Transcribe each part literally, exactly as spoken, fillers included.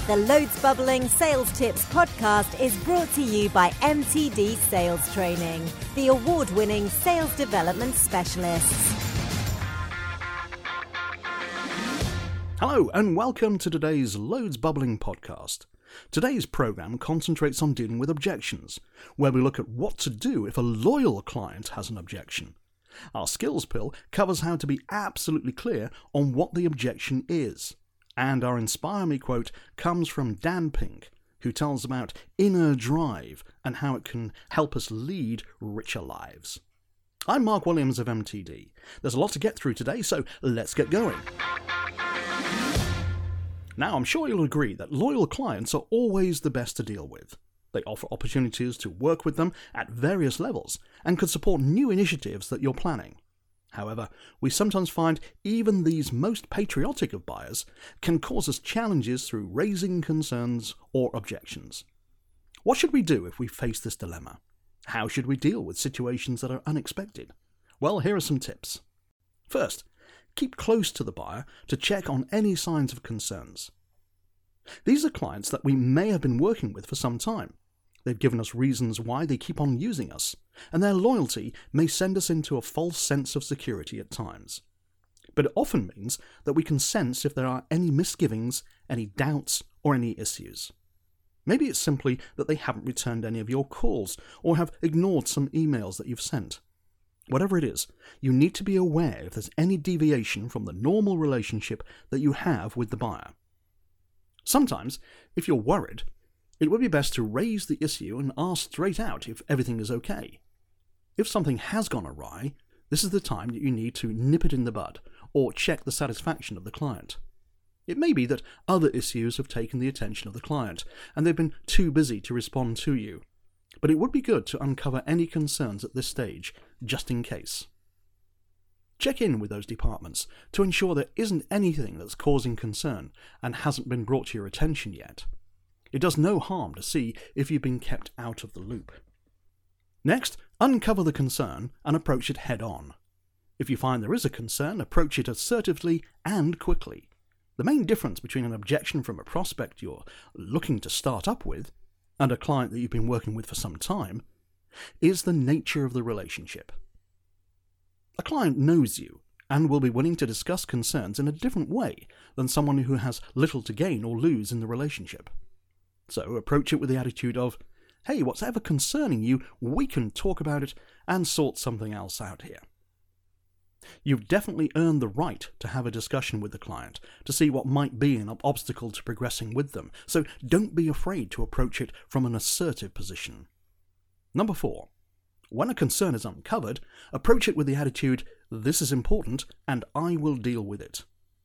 The Loads Bubbling Sales Tips podcast is brought to you by M T D Sales Training, the award-winning sales development specialists. Hello and welcome to today's Loads Bubbling podcast. Today's programme concentrates on dealing with objections, where we look at what to do if a loyal client has an objection. Our skills pill covers how to be absolutely clear on what the objection is. And our Inspire Me quote comes from Dan Pink, who tells about inner drive and how it can help us lead richer lives. I'm Mark Williams of M T D. There's a lot to get through today, so let's get going. Now, I'm sure you'll agree that loyal clients are always the best to deal with. They offer opportunities to work with them at various levels and could support new initiatives that you're planning. However, we sometimes find even these most patriotic of buyers can cause us challenges through raising concerns or objections. What should we do if we face this dilemma? How should we deal with situations that are unexpected? Well, here are some tips. First, keep close to the buyer to check on any signs of concerns. These are clients that we may have been working with for some time. They've given us reasons why they keep on using us, and their loyalty may send us into a false sense of security at times. But it often means that we can sense if there are any misgivings, any doubts, or any issues. Maybe it's simply that they haven't returned any of your calls, or have ignored some emails that you've sent. Whatever it is, you need to be aware if there's any deviation from the normal relationship that you have with the buyer. Sometimes, if you're worried, it would be best to raise the issue and ask straight out if everything is okay. If something has gone awry, this is the time that you need to nip it in the bud or check the satisfaction of the client. It may be that other issues have taken the attention of the client and they've been too busy to respond to you, but it would be good to uncover any concerns at this stage, just in case. Check in with those departments to ensure there isn't anything that's causing concern and hasn't been brought to your attention yet. It does no harm to see if you've been kept out of the loop. Next, uncover the concern and approach it head on. If you find there is a concern, approach it assertively and quickly. The main difference between an objection from a prospect you're looking to start up with and a client that you've been working with for some time is the nature of the relationship. A client knows you and will be willing to discuss concerns in a different way than someone who has little to gain or lose in the relationship. So approach it with the attitude of, hey, what's ever concerning you, we can talk about it and sort something else out here. You've definitely earned the right to have a discussion with the client to see what might be an obstacle to progressing with them, so don't be afraid to approach it from an assertive position. Number four, when a concern is uncovered, approach it with the attitude, this is important and I will deal with it.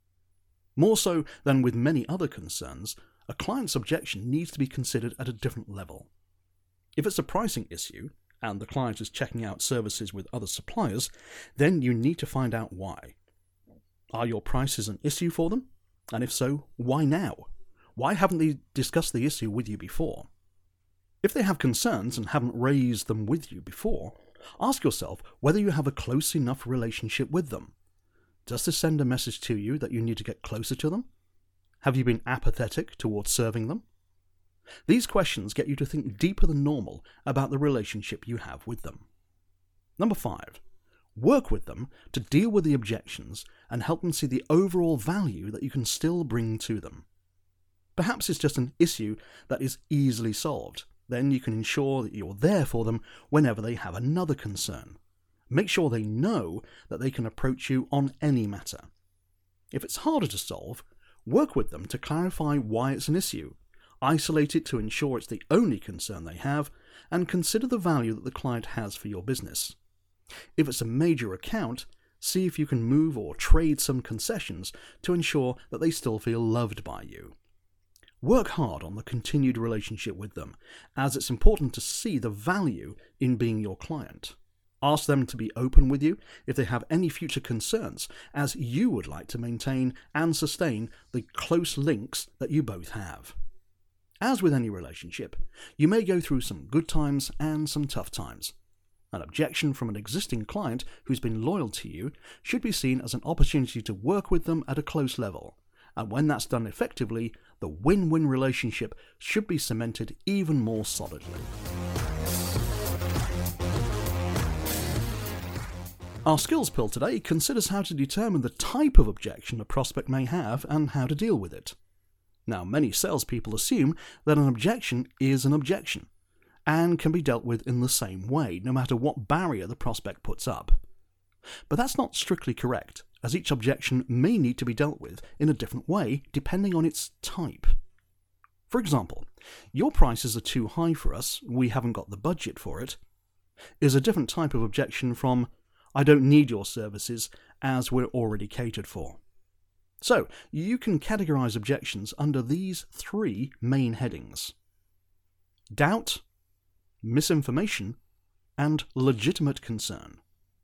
More so than with many other concerns, a client's objection needs to be considered at a different level. If it's a pricing issue, and the client is checking out services with other suppliers, then you need to find out why. Are your prices an issue for them? And if so, why now? Why haven't they discussed the issue with you before? If they have concerns and haven't raised them with you before, ask yourself whether you have a close enough relationship with them. Does this send a message to you that you need to get closer to them? Have you been apathetic towards serving them? These questions get you to think deeper than normal about the relationship you have with them. Number five, work with them to deal with the objections and help them see the overall value that you can still bring to them. Perhaps it's just an issue that is easily solved. Then you can ensure that you're there for them whenever they have another concern. Make sure they know that they can approach you on any matter. If it's harder to solve, work with them to clarify why it's an issue, isolate it to ensure it's the only concern they have, and consider the value that the client has for your business. If it's a major account, see if you can move or trade some concessions to ensure that they still feel loved by you. Work hard on the continued relationship with them, as it's important to see the value in being your client. Ask them to be open with you if they have any future concerns, as you would like to maintain and sustain the close links that you both have. As with any relationship, you may go through some good times and some tough times. An objection from an existing client who's been loyal to you should be seen as an opportunity to work with them at a close level And when that's done effectively, the win-win relationship should be cemented even more solidly. Our skills pill today considers how to determine the type of objection a prospect may have and how to deal with it. Now, many salespeople assume that an objection is an objection and can be dealt with in the same way, no matter what barrier the prospect puts up. But that's not strictly correct, as each objection may need to be dealt with in a different way depending on its type. For example, your prices are too high for us, we haven't got the budget for it, is a different type of objection from I don't need your services as we're already catered for. So, you can categorize objections under these three main headings: doubt, misinformation, and legitimate concern.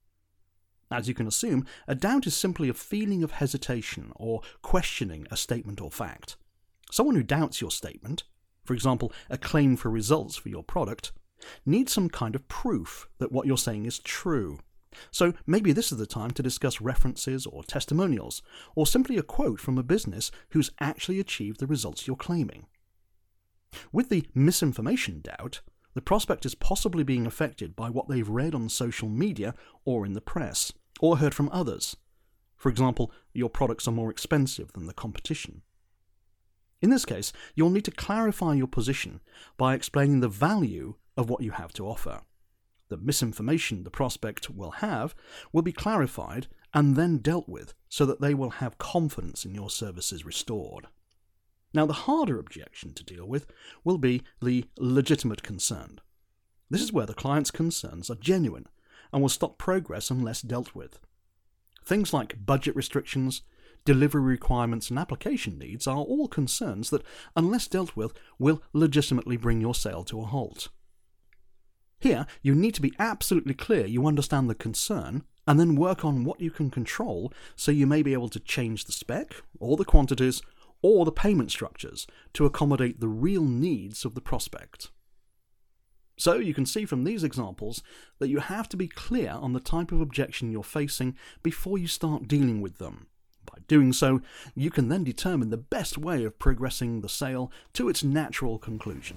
As you can assume, a doubt is simply a feeling of hesitation or questioning a statement or fact. Someone who doubts your statement, for example, a claim for results for your product, needs some kind of proof that what you're saying is true. So maybe this is the time to discuss references or testimonials, or simply a quote from a business who's actually achieved the results you're claiming. With the misinformation doubt, the prospect is possibly being affected by what they've read on social media or in the press, or heard from others. For example, your products are more expensive than the competition. In this case, you'll need to clarify your position by explaining the value of what you have to offer. The misinformation the prospect will have will be clarified and then dealt with so that they will have confidence in your services restored. Now, the harder objection to deal with will be the legitimate concern. This is where the client's concerns are genuine and will stop progress unless dealt with. Things like budget restrictions, delivery requirements, and application needs are all concerns that, unless dealt with, will legitimately bring your sale to a halt. Here, you need to be absolutely clear you understand the concern and then work on what you can control so you may be able to change the spec, or the quantities, or the payment structures to accommodate the real needs of the prospect. So you can see from these examples that you have to be clear on the type of objection you're facing before you start dealing with them. By doing so, you can then determine the best way of progressing the sale to its natural conclusion.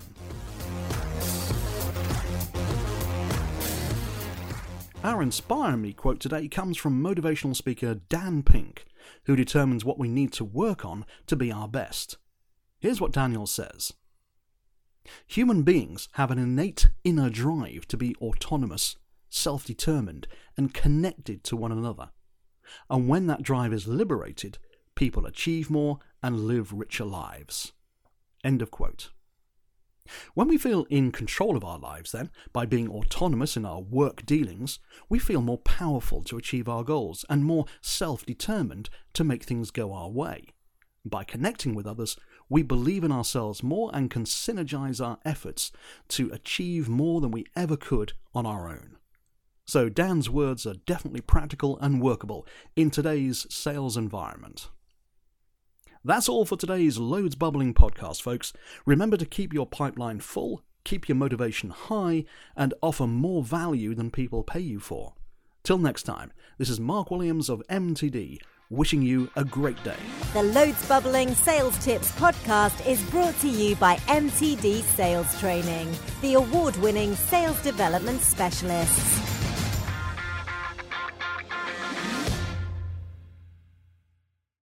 Our Inspire Me quote today comes from motivational speaker Dan Pink, who determines what we need to work on to be our best. Here's what Daniel says. Human beings have an innate inner drive to be autonomous, self-determined, and connected to one another. And when that drive is liberated, people achieve more and live richer lives. End of quote. When we feel in control of our lives, then, by being autonomous in our work dealings, we feel more powerful to achieve our goals and more self-determined to make things go our way. By connecting with others, we believe in ourselves more and can synergize our efforts to achieve more than we ever could on our own. So Dan's words are definitely practical and workable in today's sales environment. That's all for today's Loads Bubbling podcast, folks. Remember to keep your pipeline full, keep your motivation high, and offer more value than people pay you for. Till next time, this is Mark Williams of M T D, wishing you a great day. The Loads Bubbling Sales Tips podcast is brought to you by M T D Sales Training, the award-winning sales development specialists.